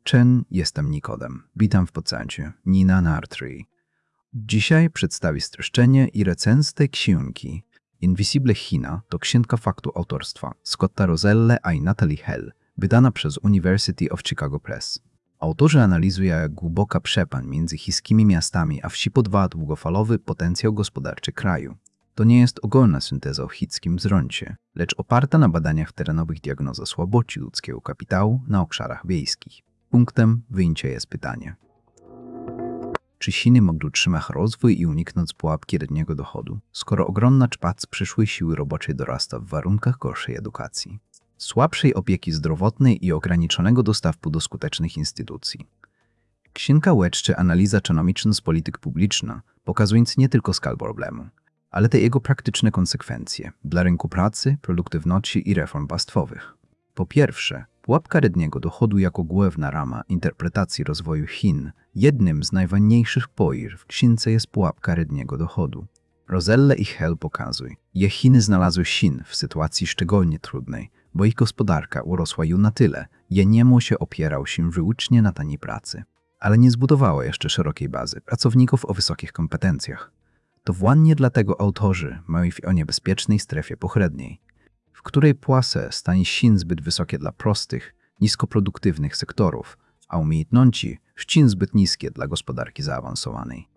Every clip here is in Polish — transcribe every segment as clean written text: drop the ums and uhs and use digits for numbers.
Jestem Nikodem. Witam w podcaście Nina Nartry. Dzisiaj przedstawię streszczenie i recenzję tej książki. Invisible China to książka faktu autorstwa Scotta Roselle i Natalie Hell, wydana przez University of Chicago Press. Autorzy analizują, jak głęboka przepań między chińskimi miastami a wsi podwaja długofalowy potencjał gospodarczy kraju. To nie jest ogólna synteza o chińskim wzroście, lecz oparta na badaniach terenowych diagnoza słabości ludzkiego kapitału na obszarach wiejskich. Punktem wyjścia jest pytanie: czy Chiny mogą utrzymać rozwój i uniknąć pułapki średniego dochodu, skoro ogromna czpac przyszłej siły roboczej dorasta w warunkach gorszej edukacji, słabszej opieki zdrowotnej i ograniczonego dostępu do skutecznych instytucji? Księga łączy analiza ekonomiczna z polityk publiczna, pokazując nie tylko skalę problemu, ale te jego praktyczne konsekwencje dla rynku pracy, produktywności i reform państwowych. Po pierwsze, pułapka średniego dochodu jako główna rama interpretacji rozwoju Chin. Jednym z najważniejszych pojęć w księdze jest pułapka średniego dochodu. Roselle i Hell pokazują, że Chiny znalazły się w sytuacji szczególnie trudnej, bo ich gospodarka urosła już na tyle, że nie się opierał się wyłącznie na taniej pracy, ale nie zbudowała jeszcze szerokiej bazy pracowników o wysokich kompetencjach. To właśnie dlatego autorzy mają o niebezpiecznej strefie pośredniej, w której płace stanie się zbyt wysokie dla prostych, niskoproduktywnych sektorów, a umiejętności wciąż zbyt niskie dla gospodarki zaawansowanej.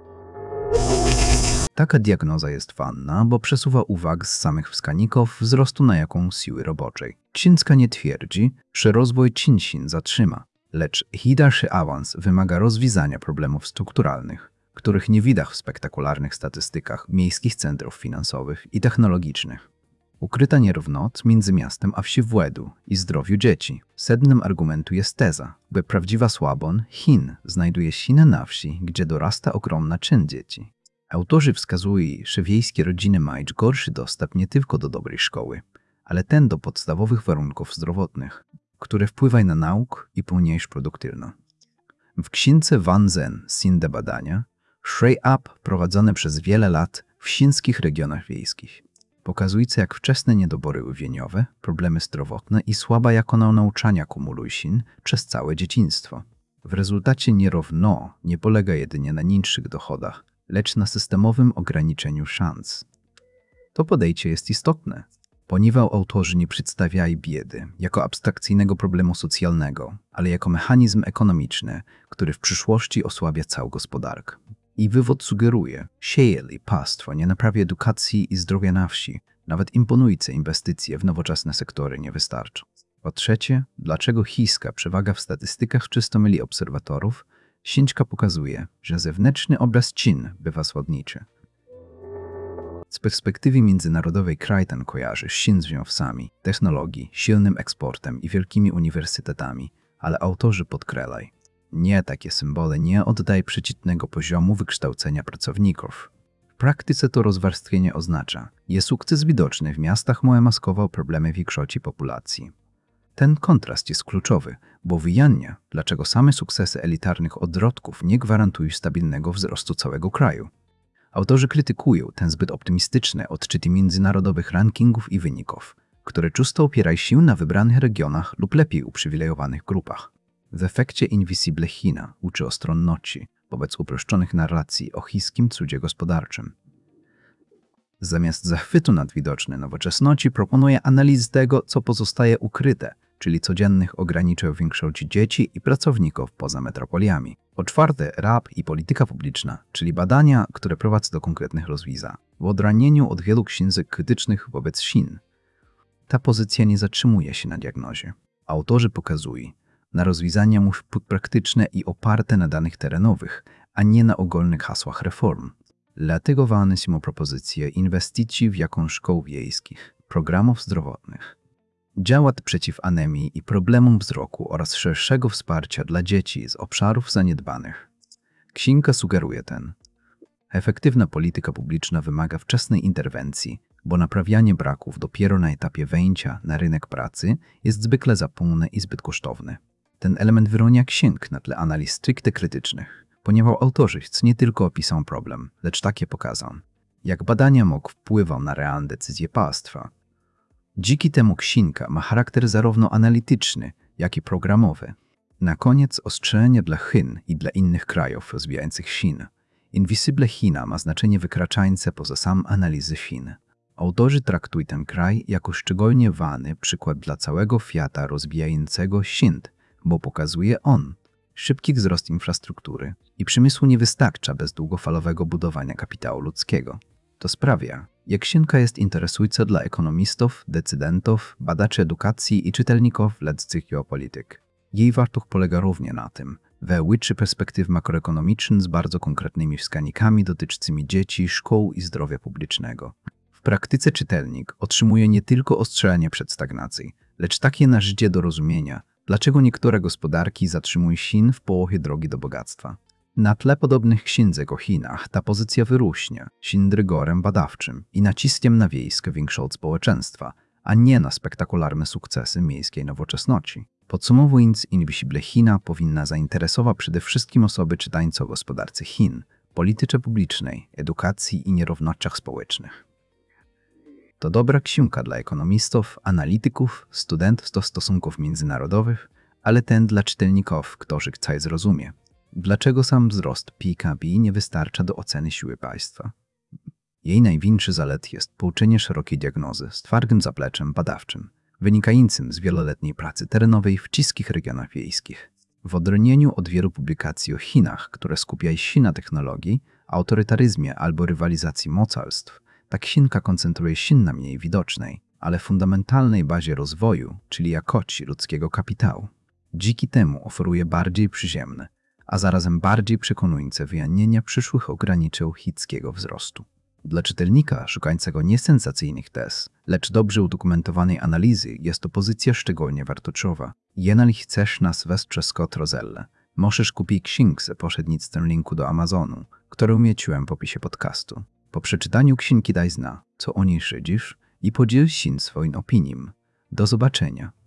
Taka diagnoza jest ważna, bo przesuwa uwagę z samych wskaźników wzrostu na jakąś siły roboczej. Księga nie twierdzi, że rozwój Chin się zatrzyma, lecz ich dalszy awans wymaga rozwiązania problemów strukturalnych, których nie widać w spektakularnych statystykach miejskich centrów finansowych i technologicznych. Ukryta nierówność między miastem a wsi w ładu i zdrowiu dzieci. Sednem argumentu jest teza, by prawdziwa słabość Chin znajduje się na wsi, gdzie dorasta ogromna część dzieci. Autorzy wskazują, że wiejskie rodziny mają gorszy dostęp nie tylko do dobrej szkoły, ale ten do podstawowych warunków zdrowotnych, które wpływają na naukę i pełniejszą produktywność. W księdze Van Zen Sinde badania Shrey Up prowadzone przez wiele lat w chińskich regionach wiejskich, pokazujące, jak wczesne niedobory ływieniowe, problemy zdrowotne i słaba jakość nauczania kumulują się przez całe dzieciństwo. W rezultacie nierówność nie polega jedynie na niższych dochodach, lecz na systemowym ograniczeniu szans. To podejście jest istotne, ponieważ autorzy nie przedstawiają biedy jako abstrakcyjnego problemu socjalnego, ale jako mechanizm ekonomiczny, który w przyszłości osłabia całą gospodarkę. I wywód sugeruje, że jeżeli państwo nie naprawi edukacji i zdrowia na wsi, nawet imponujące inwestycje w nowoczesne sektory nie wystarczą. Po trzecie, dlaczego chińska przewaga w statystykach czysto myli obserwatorów? Księga pokazuje, że zewnętrzny obraz Chin bywa słodniczy. Z perspektywy międzynarodowej kraj ten kojarzy się z wniosami, technologii, silnym eksportem i wielkimi uniwersytetami, ale autorzy podkreślają, nie takie symbole nie oddają przeciętnego poziomu wykształcenia pracowników. W praktyce to rozwarstwienie oznacza, że sukces widoczny w miastach może maskował problemy większości populacji. Ten kontrast jest kluczowy, bo wyjaśnia, dlaczego same sukcesy elitarnych odrodków nie gwarantują stabilnego wzrostu całego kraju. Autorzy krytykują ten zbyt optymistyczne odczyty międzynarodowych rankingów i wyników, które często opierają się na wybranych regionach lub lepiej uprzywilejowanych grupach. W efekcie Invisible China uczy ostronności wobec uproszczonych narracji o chińskim cudzie gospodarczym. Zamiast zachwytu nad widocznej nowoczesności proponuje analizę tego, co pozostaje ukryte, czyli codziennych ograniczeń większości dzieci i pracowników poza metropoliami. Po czwarte, rap i polityka publiczna, czyli badania, które prowadzą do konkretnych rozwiązań, w odrębnieniu od wielu księżek krytycznych wobec Chin. Ta pozycja nie zatrzymuje się na diagnozie. Autorzy pokazują, na rozwiązania muszą być praktyczne i oparte na danych terenowych, a nie na ogólnych hasłach reform. Dlatego ważne są propozycje inwestycji w jakąś szkół wiejskich, programów zdrowotnych, działań przeciw anemii i problemom wzroku oraz szerszego wsparcia dla dzieci z obszarów zaniedbanych. Księga sugeruje efektywna polityka publiczna wymaga wczesnej interwencji, bo naprawianie braków dopiero na etapie wejścia na rynek pracy jest zwykle zapłonne i zbyt kosztowne. Ten element wyróżnia księg na tle analiz stricte krytycznych, ponieważ autorzy nie tylko opiszą problem, lecz takie pokażą, jak badania mogą wpływać na realne decyzje państwa. Dzięki temu księga ma charakter zarówno analityczny, jak i programowy. Na koniec ostrzeżenie dla Chin i dla innych krajów rozwijających Chin. Invisible China ma znaczenie wykraczające poza sam analizy Chin. Autorzy traktują ten kraj jako szczególnie ważny przykład dla całego świata rozwijającego Chin, bo pokazuje on szybki wzrost infrastruktury i przemysłu nie wystarcza bez długofalowego budowania kapitału ludzkiego. To sprawia, jak Chinka jest interesująca dla ekonomistów, decydentów, badaczy edukacji i czytelników leckich geopolityk. Jej wartość polega również na tym, że łączy perspektyw makroekonomicznych z bardzo konkretnymi wskaźnikami dotyczącymi dzieci, szkół i zdrowia publicznego. W praktyce czytelnik otrzymuje nie tylko ostrzeżenie przed stagnacją, lecz takie narzędzie do rozumienia, dlaczego niektóre gospodarki zatrzymują Chin w połowie drogi do bogactwa. Na tle podobnych księdzek o Chinach ta pozycja wyróżnia Chin rygorem badawczym i naciskiem na wiejskie większość społeczeństwa, a nie na spektakularne sukcesy miejskiej nowoczesności. Podsumowując, Invisible China powinna zainteresować przede wszystkim osoby czytające o gospodarce Chin, polityce publicznej, edukacji i nierównościach społecznych. To dobra książka dla ekonomistów, analityków, studentów do stosunków międzynarodowych, ale ten dla czytelników, którzy chcą zrozumieć, dlaczego sam wzrost PKB nie wystarcza do oceny siły państwa. Jej największy zalet jest połączenie szerokiej diagnozy z twardym zapleczem badawczym, wynikającym z wieloletniej pracy terenowej w wszystkich regionach wiejskich. W odróżnieniu od wielu publikacji o Chinach, które skupiają się na technologii, autorytaryzmie albo rywalizacji mocarstw, ta książka koncentruje się na mniej widocznej, ale fundamentalnej bazie rozwoju, czyli jakości ludzkiego kapitału. Dzięki temu oferuje bardziej przyziemne, a zarazem bardziej przekonujące wyjaśnienia przyszłych ograniczeń chińskiego wzrostu. Dla czytelnika szukającego nie sensacyjnych tez, lecz dobrze udokumentowanej analizy jest to pozycja szczególnie wartościowa. Jeżeli chcesz nas wesprzeć Scott Rozelle, możesz kupić książkę za pośrednictwem linku do Amazonu, który umieściłem w opisie podcastu. Po przeczytaniu książki daj zna, co o niej szydzisz i podziel się swoją opinią. Do zobaczenia.